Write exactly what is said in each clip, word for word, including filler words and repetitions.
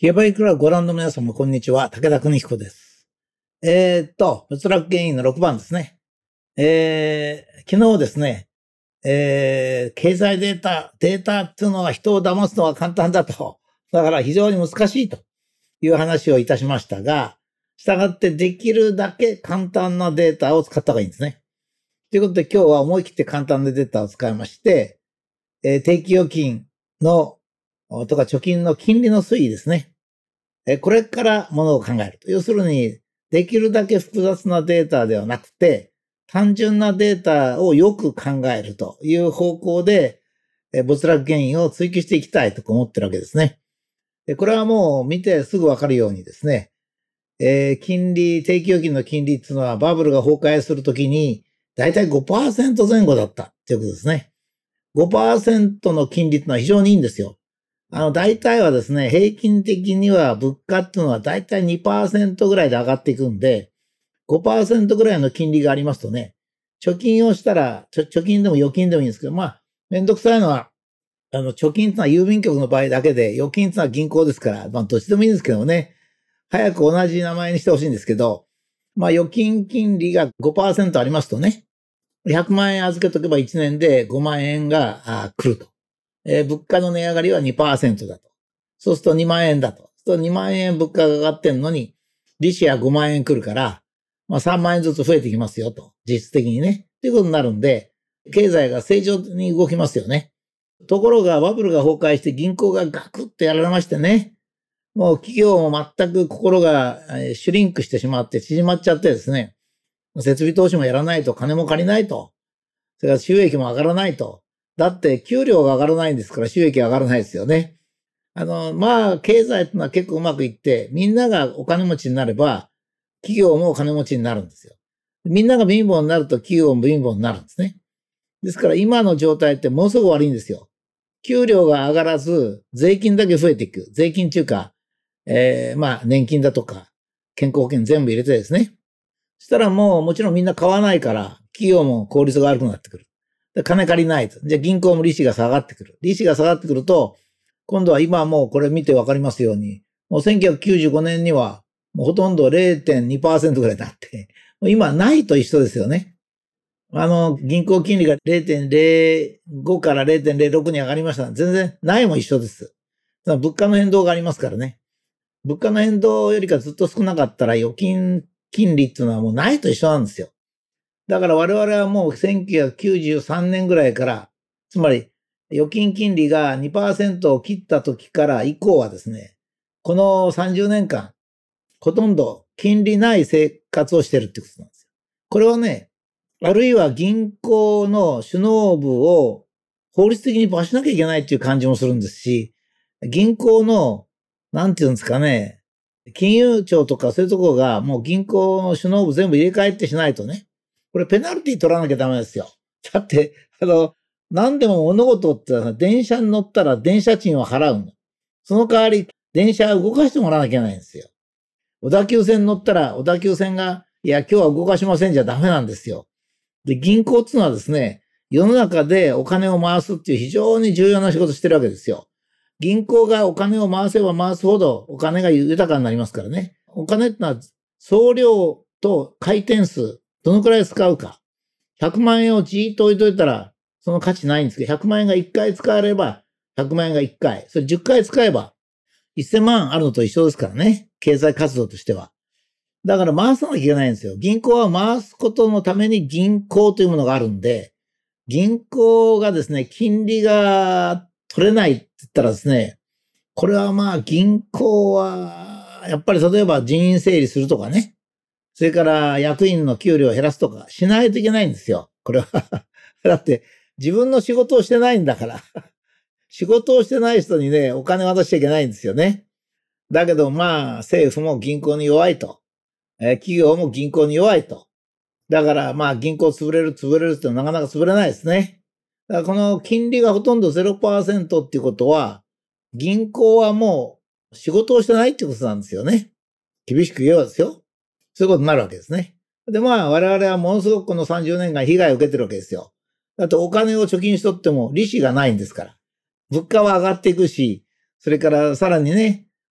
ヒゲバイクラブご覧の皆様、こんにちは。武田邦彦です。えー、っと、仏楽原因のろくばんですね。えー、昨日ですね、えー、経済データ、データっていうのは人を騙すのは簡単だと。だから非常に難しいという話をいたしましたが、したがってできるだけ簡単なデータを使った方がいいんですね。ということで今日は思い切って簡単なデータを使いまして、えー、定期預金の、とか貯金の金利の推移ですね。これからものを考えると。要するに、できるだけ複雑なデータではなくて、単純なデータをよく考えるという方向で、没落原因を追求していきたいと思ってるわけですね。これはもう見てすぐわかるようにですね、えー、金利、定期預金の金利っていうのはバブルが崩壊するときに、だいたい ごパーセント 前後だったということですね。ごパーセント の金利っていうのは非常にいいんですよ。あの、大体はですね、平均的には物価っていうのは大体 にパーセント ぐらいで上がっていくんで、ごパーセント ぐらいの金利がありますとね、貯金をしたら、貯金でも預金でもいいんですけど、まあ、めんどくさいのは、あの、貯金っていうのは郵便局の場合だけで、預金っていうのは銀行ですから、まあ、どっちでもいいんですけどね、早く同じ名前にしてほしいんですけど、まあ、預金金利が ごパーセント ありますとね、ひゃくまん円預けとけばいちねんでごまん円が来ると。えー、物価の値上がりは にパーセント だと。そうするとにまん円だと。そうするとにまん円物価が上がってんのに、利子はごまん円来るから、まあさんまん円ずつ増えてきますよと。実質的にね。ということになるんで、経済が正常に動きますよね。ところがバブルが崩壊して銀行がガクッとやられましてね。もう企業も全く心がシュリンクしてしまって縮まっちゃってですね。設備投資もやらないと金も借りないと。それから収益も上がらないと。だって給料が上がらないんですから収益が上がらないですよね。あの、まあ、経済ってのは結構うまくいって、みんながお金持ちになれば、企業もお金持ちになるんですよ。みんなが貧乏になると企業も貧乏になるんですね。ですから今の状態ってものすごく悪いんですよ。給料が上がらず、税金だけ増えていく。税金中か、えー、まあ、年金だとか、健康保険全部入れてですね。そしたらもうもちろんみんな買わないから、企業も効率が悪くなってくる。で金借りないと。じゃあ銀行も利子が下がってくる。利子が下がってくると、今度は今はもうこれ見てわかりますように、もうせんきゅうひゃくきゅうじゅうごねんにはもうほとんど れいてんにパーセント ぐらいになって、もう今ないと一緒ですよね。あの、銀行金利が れいてんれいご から れいてんれいろく に上がりました。全然ないも一緒です。物価の変動がありますからね。物価の変動よりかずっと少なかったら預金金利っていうのはもうないと一緒なんですよ。だから我々はもうせんきゅうひゃくきゅうじゅうさんねんぐらいから、つまり預金金利が にパーセント を切った時から以降はですね、このさんじゅうねんかん、ほとんど金利ない生活をしてるってことなんですよ。これはね、あるいは銀行の首脳部を法律的に罰しなきゃいけないっていう感じもするんですし、銀行の、なんていうんですかね、金融庁とかそういうところがもう銀行の首脳部全部入れ替えってしないとね、これペナルティ取らなきゃダメですよ。だって、あの、何でも物事って電車に乗ったら電車賃を払うの。その代わり電車を動かしてもらわなきゃいけないんですよ。小田急線乗ったら小田急線が、いや今日は動かしませんじゃダメなんですよ。で、銀行っていうのはですね、世の中でお金を回すっていう非常に重要な仕事をしてるわけですよ。銀行がお金を回せば回すほどお金が豊かになりますからね。お金ってのは総量と回転数、どのくらい使うか。ひゃくまん円をじーっと置いといたら、その価値ないんですけど、ひゃくまん円がいっかい使えれば、ひゃくまん円がいっかい。それじゅっかい使えば、せんまんあるのと一緒ですからね。経済活動としては。だから回さなきゃいけないんですよ。銀行は回すことのために銀行というものがあるんで、銀行がですね、金利が取れないって言ったらですね、これはまあ銀行は、やっぱり例えば人員整理するとかね、それから役員の給料を減らすとかしないといけないんですよ。これは。だって自分の仕事をしてないんだから。仕事をしてない人にね、お金渡しちゃいけないんですよね。だけどまあ政府も銀行に弱いと。え企業も銀行に弱いと。だからまあ銀行潰れる潰れるってなかなか潰れないですね。だからこの金利がほとんど ゼロパーセント っていうことは、銀行はもう仕事をしてないってことなんですよね。厳しく言えばですよ。そういうことになるわけですね。で、まあ、我々はものすごくこのさんじゅうねんかん被害を受けてるわけですよ。だってお金を貯金しとっても利子がないんですから。物価は上がっていくし、それからさらにね、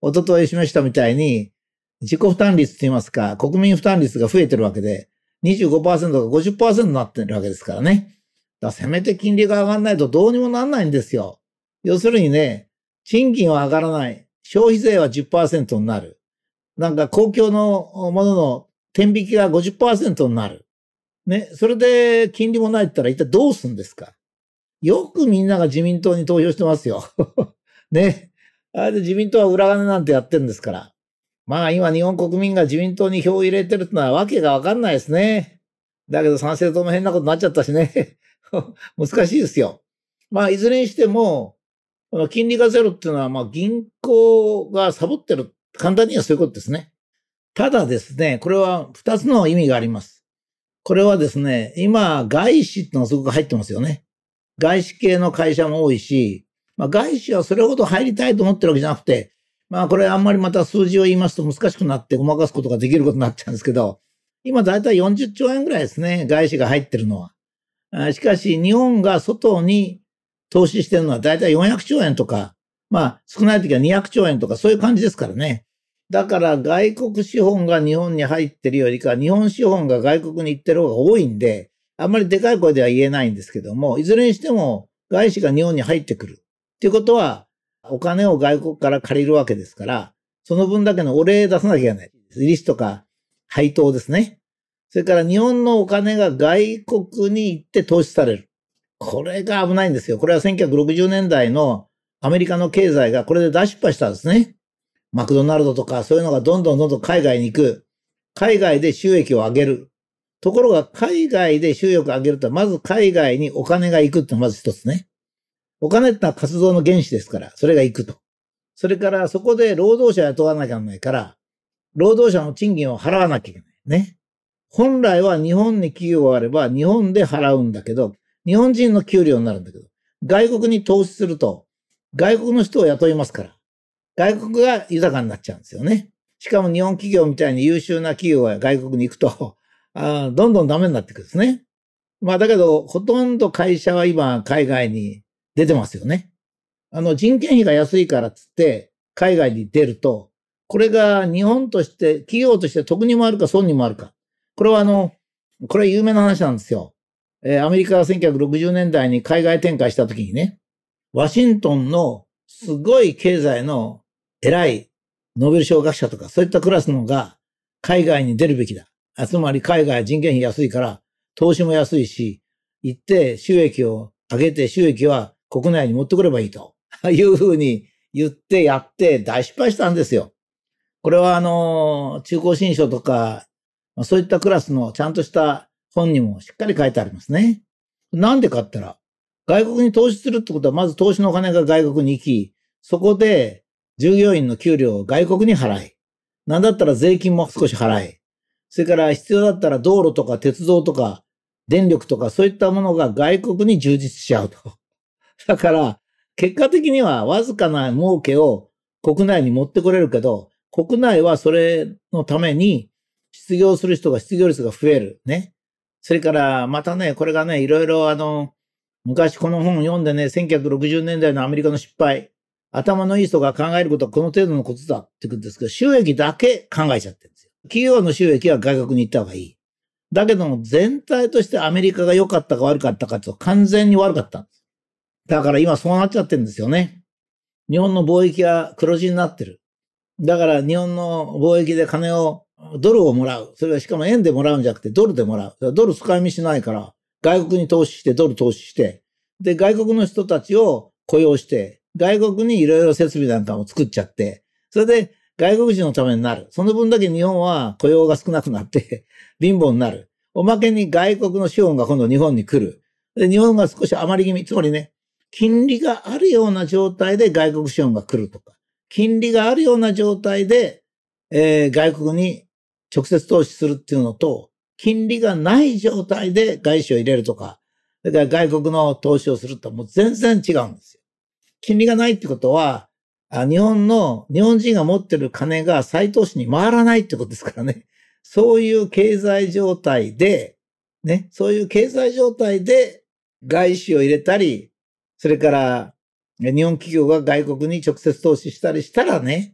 一昨日示したみたいに、自己負担率と言いますか、国民負担率が増えてるわけで、にじゅうごパーセントが ごじゅっパーセント になってるわけですからね。だからせめて金利が上がらないとどうにもなんないんですよ。要するにね、賃金は上がらない。消費税は じゅっパーセント になる。なんか公共のものの天引きが ごじゅっパーセント になる。ね。それで金利もないって言ったら一体どうするんですか。よくみんなが自民党に投票してますよ。ね。あれで自民党は裏金なんてやってるんですから。まあ今日本国民が自民党に票を入れてるってのはわけがわかんないですね。だけど参政党も変なことになっちゃったしね。難しいですよ。まあいずれにしても、この金利がゼロっていうのはまあ銀行がサボってる。簡単にはそういうことですね。ただですね、これは二つの意味があります。これはですね、今外資っていうのがすごく入ってますよね。外資系の会社も多いし、まあ、外資はそれほど入りたいと思ってるわけじゃなくて、まあこれあんまりまた数字を言いますと難しくなってごまかすことができることになっちゃうんですけど、今だいたいよんじゅっちょうえんぐらいですね、外資が入ってるのは。しかし日本が外に投資してるのはだいたいよんひゃくちょうえんとか、まあ少ない時はにひゃくちょうえんとかそういう感じですからね。だから外国資本が日本に入ってるよりか、日本資本が外国に行ってる方が多いんで、あんまりでかい声では言えないんですけども、いずれにしても外資が日本に入ってくる。っていうことは、お金を外国から借りるわけですから、その分だけのお礼出さなきゃいけない。利子とか配当ですね。それから日本のお金が外国に行って投資される。これが危ないんですよ。これはせんきゅうひゃくろくじゅうねんだいのアメリカの経済がこれで大失敗したんですね。マクドナルドとかそういうのがどんどんどんどん海外に行く。海外で収益を上げる。ところが海外で収益を上げると、まず海外にお金が行くってのはまず一つね。お金ってのは活動の原資ですから、それが行くと。それからそこで労働者雇わなきゃならないから、労働者の賃金を払わなきゃいけないね。本来は日本に企業があれば日本で払うんだけど、日本人の給料になるんだけど、外国に投資すると、外国の人を雇いますから、外国が豊かになっちゃうんですよね。しかも日本企業みたいに優秀な企業が外国に行くと、あどんどんダメになっていくんですね。まあだけど、ほとんど会社は今海外に出てますよね。あの人件費が安いからっつって海外に出ると、これが日本として、企業として得にもあるか損にもあるか。これはあの、これは有名な話なんですよ。えー、アメリカがせんきゅうひゃくろくじゅうねんだいに海外展開したときにね、ワシントンのすごい経済の偉いノーベル賞学者とかそういったクラスのが海外に出るべきだ。つまり海外人件費安いから投資も安いし、行って収益を上げて収益は国内に持ってくればいいというふうに言ってやって大失敗したんですよ。これはあの、中高新書とかそういったクラスのちゃんとした本にもしっかり書いてありますね。なんでかって言ったら、外国に投資するってことはまず投資のお金が外国に行き、そこで従業員の給料を外国に払い、なんだったら税金も少し払い、それから必要だったら道路とか鉄道とか電力とかそういったものが外国に充実しちゃうと。だから結果的にはわずかな儲けを国内に持ってこれるけど、国内はそれのために失業する人が失業率が増える。ね。それからまたね、これがね、いろいろあの、昔この本を読んでね、せんきゅうひゃくろくじゅうねんだいのアメリカの失敗。頭のいい人が考えることはこの程度のことだって言うんですけど、収益だけ考えちゃってるんですよ。企業の収益は外国に行った方がいい。だけども全体としてアメリカが良かったか悪かったかと完全に悪かったんです。だから今そうなっちゃってるんですよね。日本の貿易が黒字になってる。だから日本の貿易で金を、ドルをもらう。それはしかも円でもらうんじゃなくてドルでもらう。ドル使い道しないから外国に投資してドル投資して、で外国の人たちを雇用して、外国にいろいろ設備なんかも作っちゃって、それで外国人のためになる。その分だけ日本は雇用が少なくなって貧乏になる。おまけに外国の資本が今度日本に来る。で日本が少し余り気味、つまりね、金利があるような状態で外国資本が来るとか、金利があるような状態で、えー、外国に直接投資するっていうのと、金利がない状態で外資を入れるとか、だから外国の投資をするともう全然違うんですよ。金利がないってことは、日本の、日本人が持ってる金が再投資に回らないってことですからね。そういう経済状態で、ね、そういう経済状態で外資を入れたり、それから日本企業が外国に直接投資したりしたらね、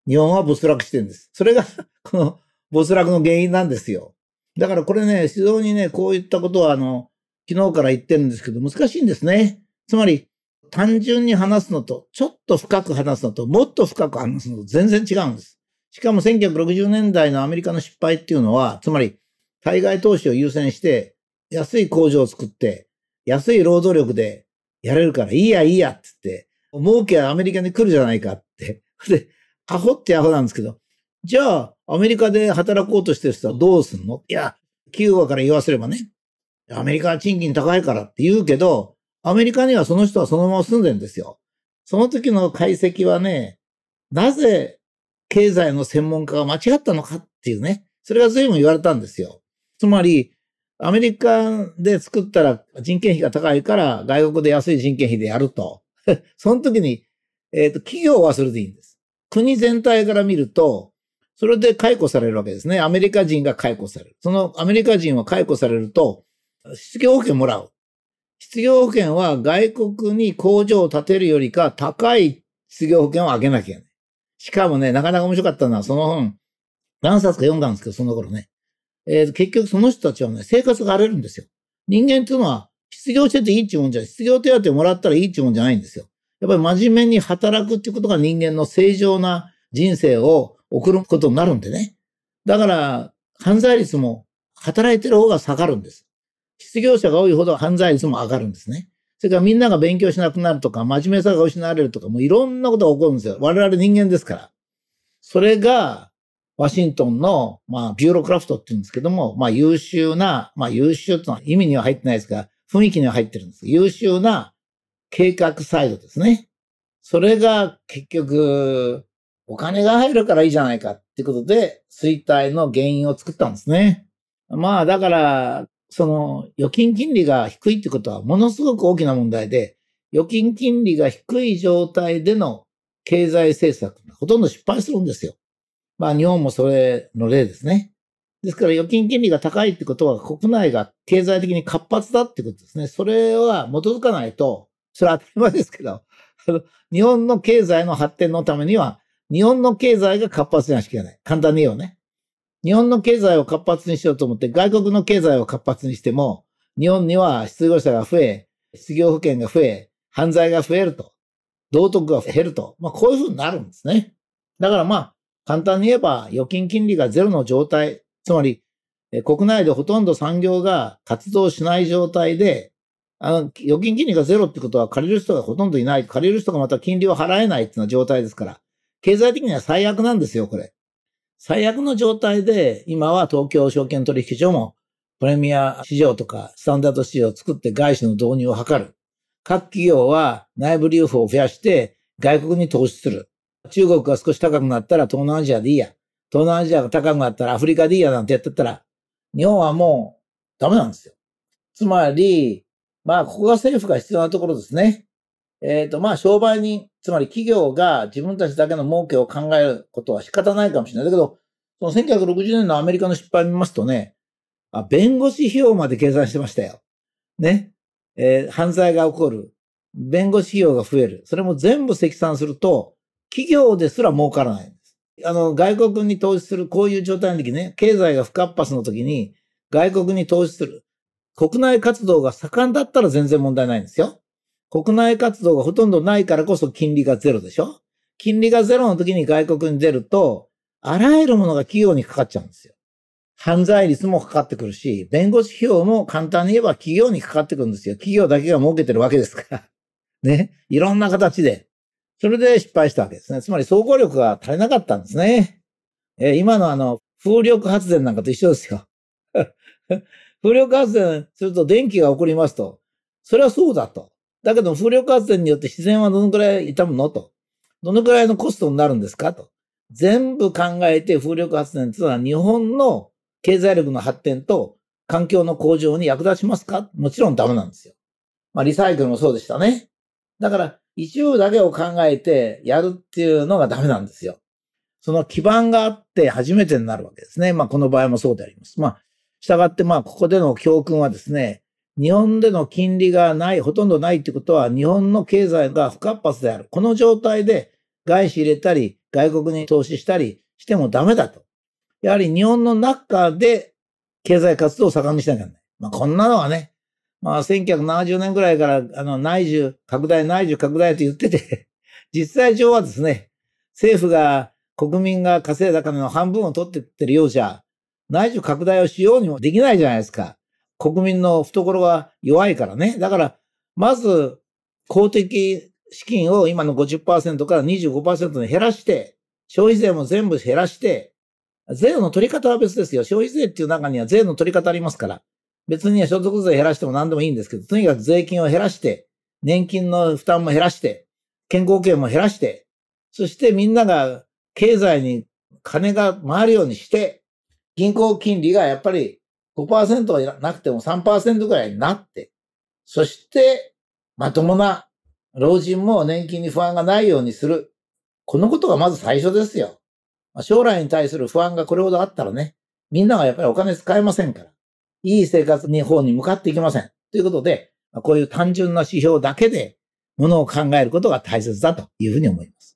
日本は没落してるんです。それが、この没落の原因なんですよ。だからこれね、非常にね、こういったことは、あの、昨日から言ってるんですけど、難しいんですね。つまり、単純に話すのと、ちょっと深く話すのと、もっと深く話すのと全然違うんです。しかもせんきゅうひゃくろくじゅうねんだいのアメリカの失敗っていうのは、つまり、対外投資を優先して、安い工場を作って、安い労働力でやれるから、いいやいいやって言って、儲けはアメリカに来るじゃないかって。で、アホってアホなんですけど、じゃあ、アメリカで働こうとしてる人はどうすんの？いや、キューバから言わせればね、アメリカは賃金高いからって言うけど、アメリカにはその人はそのまま住んでるんですよ。その時の解析はね、なぜ経済の専門家が間違ったのかっていうね、それが随分言われたんですよ。つまり、アメリカで作ったら人件費が高いから外国で安い人件費でやると。その時に、えっと、企業はそれでいいんです。国全体から見ると、それで解雇されるわけですね。アメリカ人が解雇される。そのアメリカ人は解雇されると、失業保険もらう。失業保険は外国に工場を建てるよりか高い失業保険を上げなきゃいけない。しかもね、なかなか面白かったのは、その本、何冊か読んだんですけど、その頃ね。えー、結局その人たちはね、生活が荒れるんですよ。人間っていうのは、失業してていいっていうもんじゃない。失業手当をもらったらいいっていうもんじゃないんですよ。やっぱり真面目に働くっていうことが人間の正常な人生を送ることになるんでね。だから、犯罪率も働いてる方が下がるんです。失業者が多いほど犯罪率も上がるんですね。それからみんなが勉強しなくなるとか、真面目さが失われるとか、もういろんなことが起こるんですよ。我々人間ですから。それが、ワシントンの、まあ、ビューロクラフトって言うんですけども、まあ、優秀な、まあ、優秀ってのは意味には入ってないですが、雰囲気には入ってるんです。優秀な計画サイドですね。それが結局、お金が入るからいいじゃないかっていうことで、衰退の原因を作ったんですね。まあ、だから、その、預金金利が低いってことはものすごく大きな問題で、預金金利が低い状態での経済政策、ほとんど失敗するんですよ。まあ日本もそれの例ですね。ですから預金金利が高いってことは国内が経済的に活発だってことですね。それは基づかないと、それは当たり前ですけど、日本の経済の発展のためには、日本の経済が活発にはしきれない。簡単に言うよね。日本の経済を活発にしようと思って外国の経済を活発にしても、日本には失業者が増え、失業保険が増え、犯罪が増えると、道徳が減ると、まあこういうふうになるんですね。だからまあ、簡単に言えば、預金金利がゼロの状態、つまり、国内でほとんど産業が活動しない状態で、あの、預金金利がゼロってことは借りる人がほとんどいない。借りる人がまた金利を払えないっていうような状態ですから、経済的には最悪なんですよ、これ。最悪の状態で、今は東京証券取引所も、プレミア市場とかスタンダード市場を作って外資の導入を図る。各企業は内部留保を増やして外国に投資する。中国が少し高くなったら東南アジアでいいや。東南アジアが高くなったらアフリカでいいやなんてやってったら、日本はもうダメなんですよ。つまり、まあ、ここが政府が必要なところですね。えっと、まあ、商売人、つまり企業が自分たちだけの儲けを考えることは仕方ないかもしれない。だけど、そのせんきゅうひゃくろくじゅうねんのアメリカの失敗を見ますとね、あ、弁護士費用まで計算してましたよ。ね。えー、犯罪が起こる。弁護士費用が増える。それも全部積算すると、企業ですら儲からないんです。あの、外国に投資する、こういう状態の時ね、経済が不活発の時に、外国に投資する。国内活動が盛んだったら全然問題ないんですよ。国内活動がほとんどないからこそ金利がゼロでしょ？金利がゼロの時に外国に出ると、あらゆるものが企業にかかっちゃうんですよ。犯罪率もかかってくるし、弁護士費用も簡単に言えば企業にかかってくるんですよ。企業だけが儲けてるわけですから。ね。いろんな形で。それで失敗したわけですね。つまり総合力が足りなかったんですね。えー、今のあの、風力発電なんかと一緒ですよ。風力発電すると電気が起こりますと。それはそうだと。だけど風力発電によって自然はどのくらい傷むのと。どのくらいのコストになるんですかと。全部考えて風力発電というのは日本の経済力の発展と環境の向上に役立ちますか？もちろんダメなんですよ。まあリサイクルもそうでしたね。だから一部だけを考えてやるっていうのがダメなんですよ。その基盤があって初めてになるわけですね。まあこの場合もそうであります。まあ従ってまあここでの教訓はですね、日本での金利がない、ほとんどないってことは日本の経済が不活発である。この状態で外資入れたり外国に投資したりしてもダメだと。やはり日本の中で経済活動を盛んにしなきゃいけない。まあこんなのはね、まあせんきゅうひゃくななじゅうねんぐらいからあの内需拡大内需拡大と言ってて、実際上はですね、政府が国民が稼いだ金の半分を取ってってるようじゃ、内需拡大をしようにもできないじゃないですか。国民の懐は弱いからね。だから、まず公的資金を今の ごじゅっパーセント から にじゅうごパーセント に減らして、消費税も全部減らして、税の取り方は別ですよ。消費税っていう中には税の取り方ありますから。別に所得税減らしても何でもいいんですけど、とにかく税金を減らして、年金の負担も減らして、健康保険も減らして、そしてみんなが経済に金が回るようにして、銀行金利がやっぱり ごパーセント はなくても さんパーセント ぐらいになって、そしてまともな老人も年金に不安がないようにする。このことがまず最初ですよ。将来に対する不安がこれほどあったらね、みんながやっぱりお金使えませんから、いい生活の方に向かっていきません。ということで、こういう単純な指標だけでものを考えることが大切だというふうに思います。